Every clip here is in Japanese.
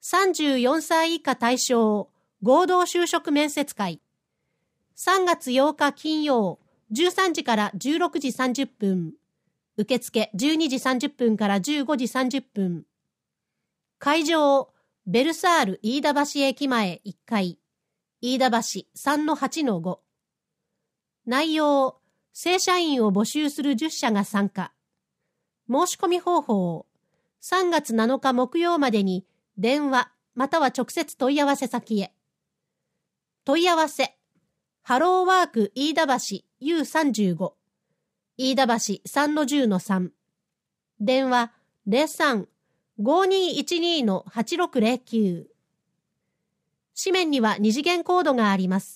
34歳以下対象合同就職面接会。3月8日金曜、13時から16時30分。受付12時30分から15時30分。会場、ベルサール飯田橋駅前1階。飯田橋 3-8-5。内容、正社員を募集する10社が参加。申し込み方法、3月7日木曜までに電話または直接問い合わせ先へ。問い合わせ、ハローワーク飯田橋 U35。飯田橋 3-10-3。電話03-5212-8609。紙面には二次元コードがあります。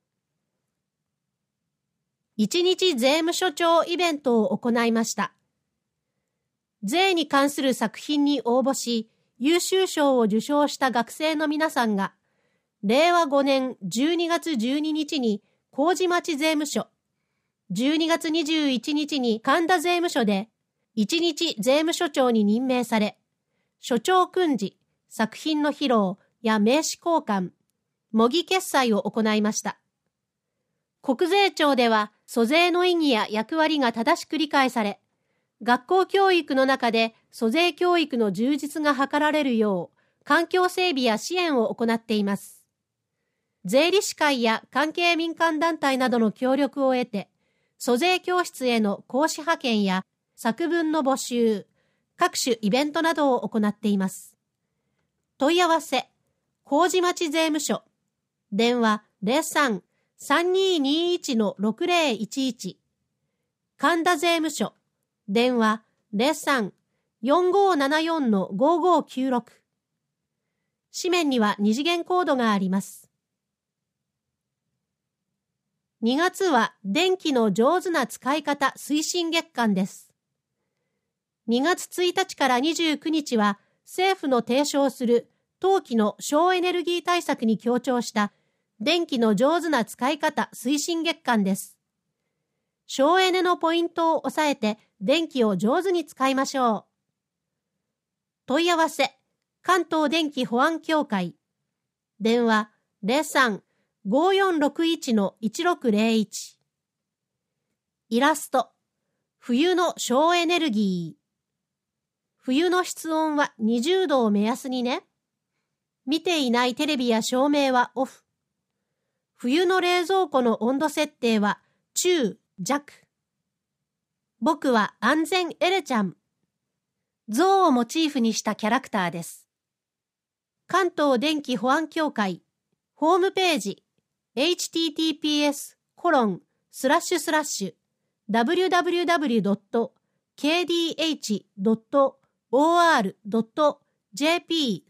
一日税務署長イベントを行いました。税に関する作品に応募し、優秀賞を受賞した学生の皆さんが、令和5年12月12日に麹町税務署、12月21日に神田税務署で、一日税務署長に任命され、署長訓示、作品の披露や名刺交換、模擬決裁を行いました。国税庁では、租税の意義や役割が正しく理解され、学校教育の中で租税教育の充実が図られるよう、環境整備や支援を行っています。税理士会や関係民間団体などの協力を得て、租税教室への講師派遣や作文の募集、各種イベントなどを行っています。問い合わせ、麹町税務署、電話03-3221-6011、神田税務署、電話03-4574-5596。紙面には二次元コードがあります。2月は電気の上手な使い方推進月間です。2月1日から29日は政府の提唱する冬季の省エネルギー対策に強調した電気の上手な使い方推進月間です。省エネのポイントを押さえて電気を上手に使いましょう。問い合わせ、関東電気保安協会。電話03-5461-1601。イラスト、冬の省エネルギー。冬の室温は20度を目安にね。見ていないテレビや照明はオフ。冬の冷蔵庫の温度設定は中弱。僕は安全エレちゃん。象をモチーフにしたキャラクターです。関東電気保安協会ホームページ https://www.kdh.or.jp/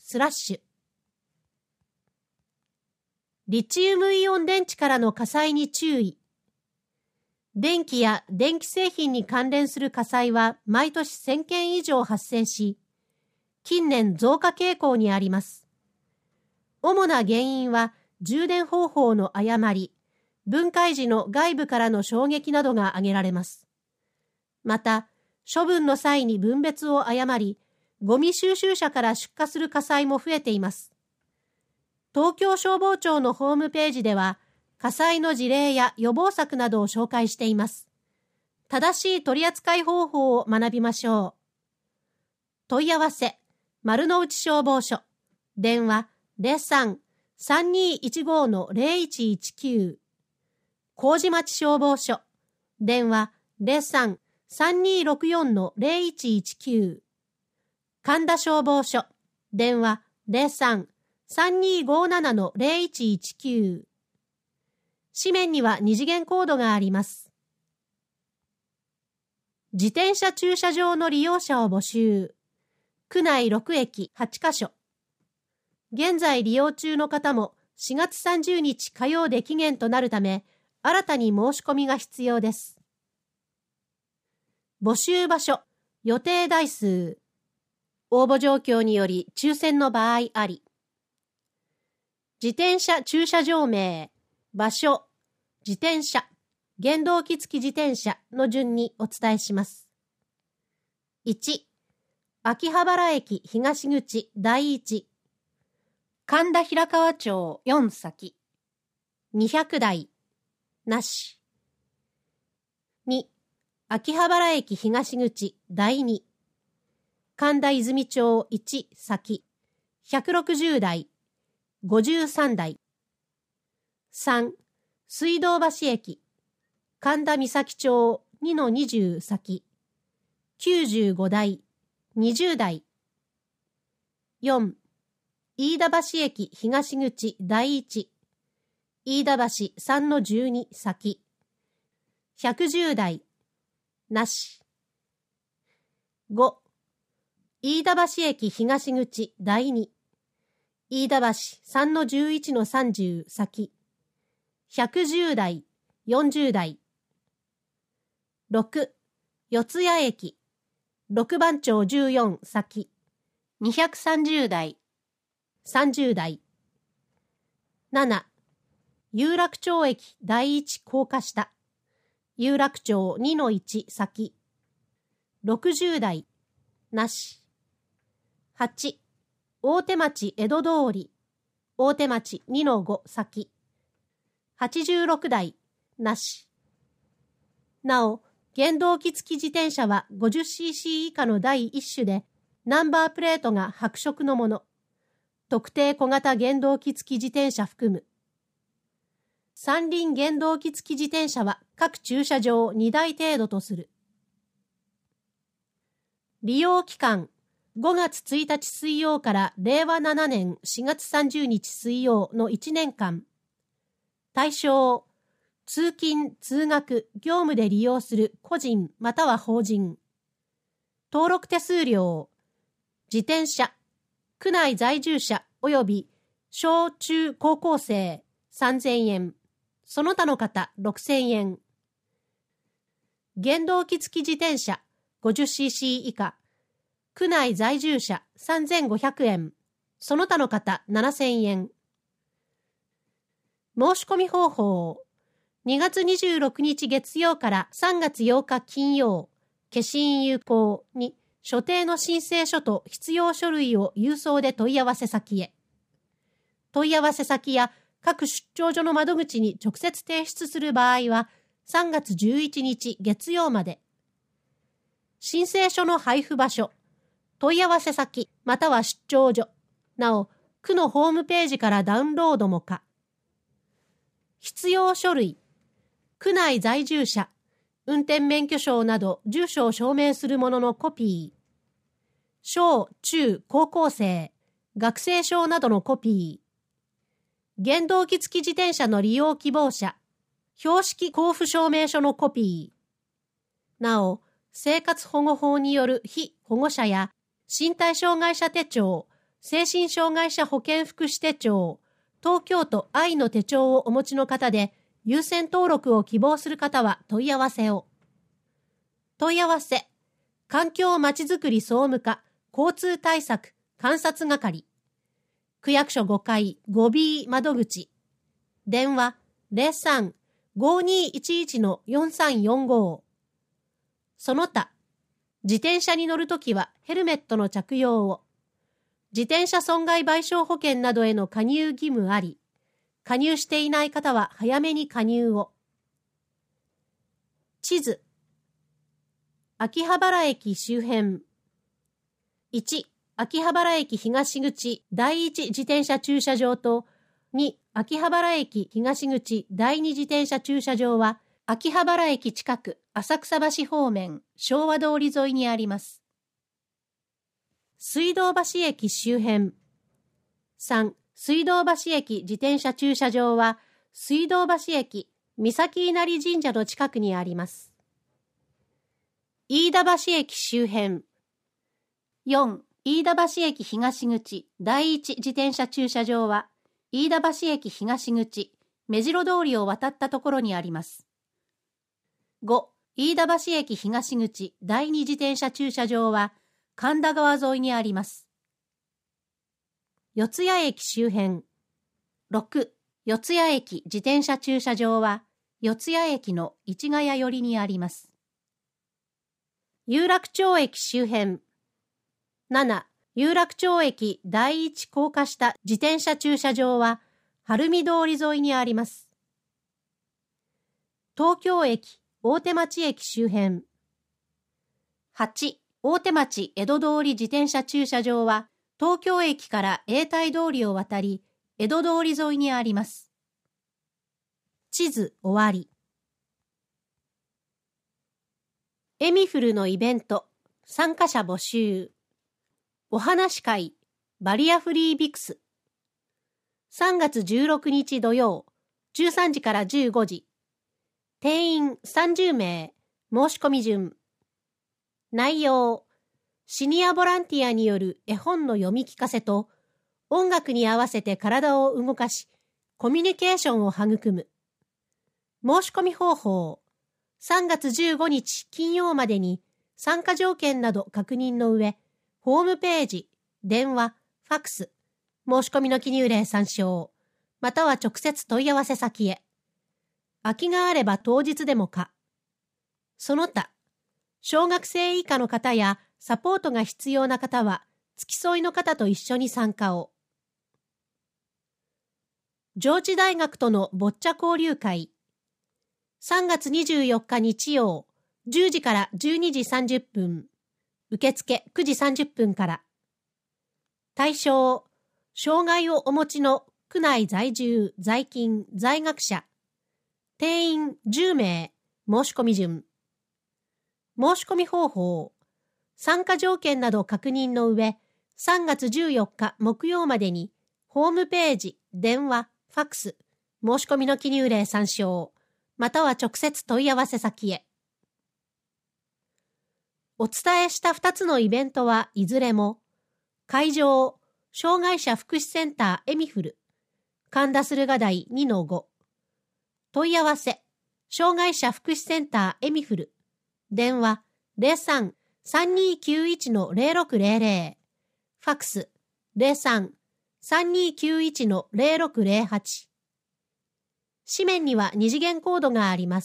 リチウムイオン電池からの火災に注意。電気や電気製品に関連する火災は毎年1000件以上発生し、近年増加傾向にあります。主な原因は充電方法の誤り、分解時の外部からの衝撃などが挙げられます。また、処分の際に分別を誤り、ゴミ収集車から出火する火災も増えています。東京消防庁のホームページでは、火災の事例や予防策などを紹介しています。正しい取り扱い方法を学びましょう。問い合わせ、丸の内消防署、電話03-3215-0119。麹町消防署、電話03-3264-0119。神田消防署、電話03-3257-0119。紙面には二次元コードがあります。自転車駐車場の利用者を募集。区内6駅8カ所。現在利用中の方も4月30日火曜で期限となるため、新たに申し込みが必要です。募集場所、予定台数。応募状況により抽選の場合あり。自転車駐車場名、場所、自転車、原動機付き自転車の順にお伝えします。1、秋葉原駅東口第一。 神田平川町4先。 200台、なし。2、秋葉原駅東口第2。神田泉町1先、160台、53台。3、水道橋駅、神田岬町2-20先、95台、20台。4、飯田橋駅東口第1、飯田橋3-12先、110台、なし。5、飯田橋駅東口第2、飯田橋3-11-30先、110台、40台。6、四ツ谷駅、六番町14先、 230台、 30台。7、有楽町駅第1高架下、有楽町2-1先、60台、なし。8、大手町江戸通り、大手町2-5先、86台、なし。なお、原動機付き自転車は 50cc 以下の第1種で、ナンバープレートが白色のもの。特定小型原動機付き自転車含む。三輪原動機付き自転車は各駐車場2台程度とする。利用期間、5月1日水曜から令和7年4月30日水曜の1年間。対象、通勤・通学・業務で利用する個人または法人。登録手数料、自転車、区内在住者及び小中高校生3000円、その他の方6000円。原動機付き自転車 50cc 以下、区内在住者3500円、その他の方7000円。申し込み方法、2月26日月曜から3月8日金曜、消印有効に所定の申請書と必要書類を郵送で問い合わせ先へ。問い合わせ先や各出張所の窓口に直接提出する場合は3月11日月曜まで。申請書の配布場所、問い合わせ先または出張所、なお区のホームページからダウンロードも可。必要書類、区内在住者、運転免許証など住所を証明するもののコピー。小中高校生、学生証などのコピー。原動機付き自転車の利用希望者、標識交付証明書のコピー。なお、生活保護法による被保護者や身体障害者手帳、精神障害者保健福祉手帳、東京都愛の手帳をお持ちの方で、優先登録を希望する方は問い合わせを。問い合わせ、環境まちづくり総務課、交通対策、監察係。区役所5階 5B 窓口。電話03-5211-4345。その他、自転車に乗るときはヘルメットの着用を。自転車損害賠償保険などへの加入義務あり。加入していない方は早めに加入を。地図。秋葉原駅周辺。1、秋葉原駅東口第1自転車駐車場と2、秋葉原駅東口第2自転車駐車場は秋葉原駅近く浅草橋方面昭和通り沿いにあります。水道橋駅周辺。3、水道橋駅自転車駐車場は水道橋駅三崎稲荷神社の近くにあります。飯田橋駅周辺。4、飯田橋駅東口第1自転車駐車場は飯田橋駅東口目白通りを渡ったところにあります。5、飯田橋駅東口第2自転車駐車場は神田川沿いにあります。四ツ谷駅周辺。6、四ツ谷駅自転車駐車場は四ツ谷駅の市ヶ谷寄りにあります。有楽町駅周辺。7、 有楽町駅第一高架下自転車駐車場は晴海通り沿いにあります。東京駅大手町駅周辺。8、大手町江戸通り自転車駐車場は東京駅から永代通りを渡り、江戸通り沿いにあります。地図終わり。エミフルのイベント、参加者募集。お話会、バリアフリービクス。3月16日土曜、13時から15時。定員30名、申し込み順。内容、シニアボランティアによる絵本の読み聞かせと、音楽に合わせて体を動かし、コミュニケーションを育む。申し込み方法、3月15日金曜までに参加条件など確認の上、ホームページ、電話、ファクス、申し込みの記入例参照、または直接問い合わせ先へ。空きがあれば当日でも可。その他、小学生以下の方やサポートが必要な方は、付き添いの方と一緒に参加を。上智大学とのボッチャ交流会。3月24日日曜、10時から12時30分。受付9時30分から。対象、障害をお持ちの区内在住、在勤、在学者。定員10名、申し込み順。申し込み方法、参加条件など確認の上、3月14日木曜までに、ホームページ、電話、ファクス、申し込みの記入例参照、または直接問い合わせ先へ。お伝えした2つのイベントはいずれも、会場、障害者福祉センターエミフル、神田駿河台 2-5。問い合わせ、障害者福祉センターエミフル、電話 03-3291-0600、ファクス 03-3291-0608。紙面には二次元コードがあります。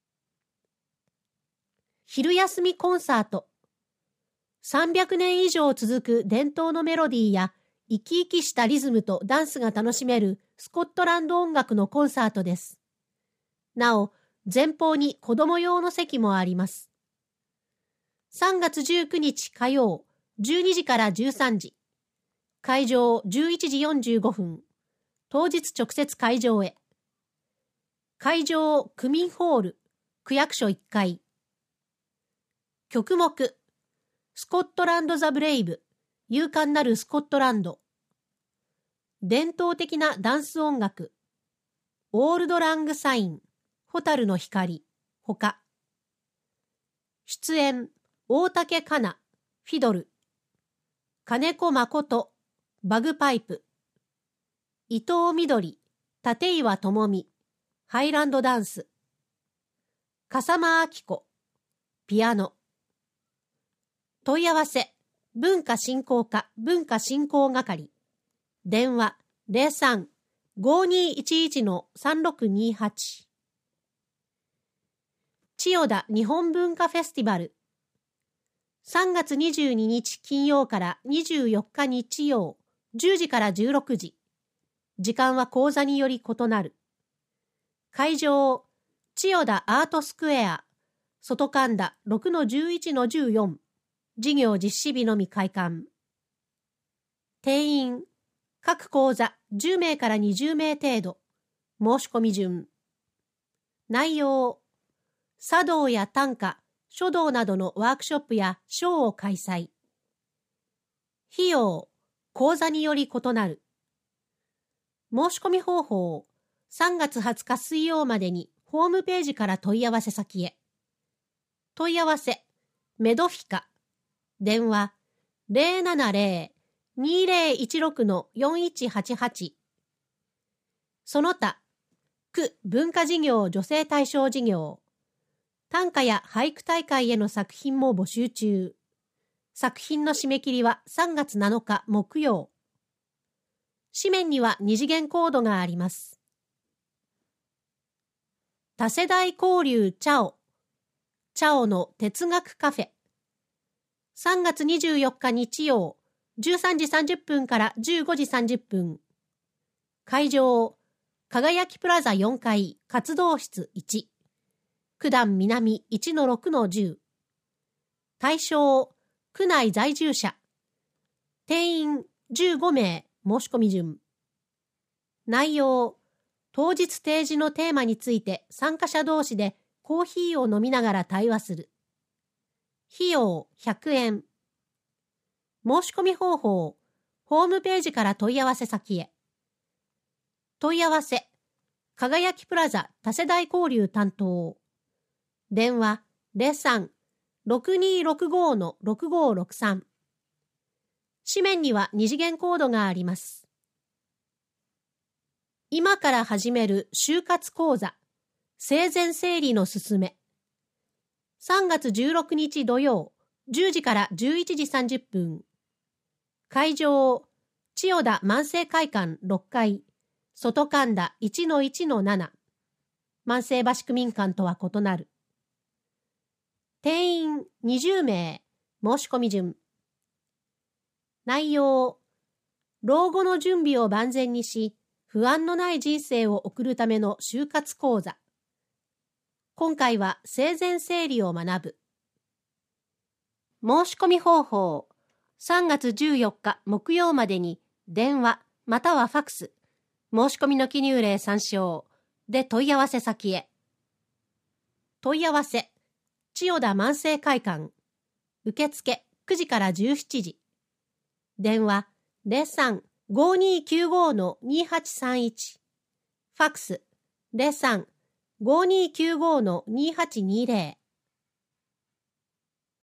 昼休みコンサート。300年以上続く伝統のメロディーや生き生きしたリズムとダンスが楽しめるスコットランド音楽のコンサートです。なお、前方に子供用の席もあります。3月19日火曜、12時から13時。会場11時45分。当日直接会場へ。会場区民ホール、区役所1階。曲目、スコットランド・ザ・ブレイブ、勇敢なるスコットランド。伝統的なダンス音楽、オールド・ラング・サイン、蛍の光、ほか。出演、大竹かな、フィドル。金子誠、バグパイプ。伊藤みどり、立岩智美、ハイランドダンス。笠間明子、ピアノ。問い合わせ、文化振興課文化振興係。電話03-5211-3628。千代田日本文化フェスティバル。3月22日金曜から24日日曜、10時から16時。時間は講座により異なる。会場、千代田アートスクエア、外神田 6-11-14。事業実施日のみ開館。定員、各講座10名から20名程度。申し込み順。内容、茶道や短歌、書道などのワークショップやショーを開催。費用、講座により異なる。申し込み方法、3月20日水曜までにホームページから問い合わせ先へ。問い合わせ、メドフィカ。電話070-2016-4188。その他、区文化事業助成対象事業。短歌や俳句大会への作品も募集中。作品の締め切りは3月7日木曜。紙面には二次元コードがあります。多世代交流チャオ。チャオの哲学カフェ。3月24日日曜、 13時30分から15時30分。会場、輝きプラザ4階活動室1。区段南 1-6-10。対象、区内在住者。定員15名申し込み順。内容、当日提示のテーマについて参加者同士でコーヒーを飲みながら対話する。費用100円。申し込み方法、ホームページから問い合わせ先へ。問い合わせ、輝きプラザ多世代交流担当。電話03-6265-6563。紙面には二次元コードがあります。今から始める就活講座、生前整理のすすめ。3月16日土曜、10時から11時30分。会場、千代田万世会館6階、外神田 1-1-7。万世橋区民館とは異なる。定員20名、申し込み順。内容、老後の準備を万全にし、不安のない人生を送るための就活講座。今回は生前整理を学ぶ。申し込み方法、3月14日木曜までに電話またはファクス、申し込みの記入例参照で問い合わせ先へ。問い合わせ、千代田万世会館。受付9時から17時。電話03-5295-2831。ファクス03-5295-2820。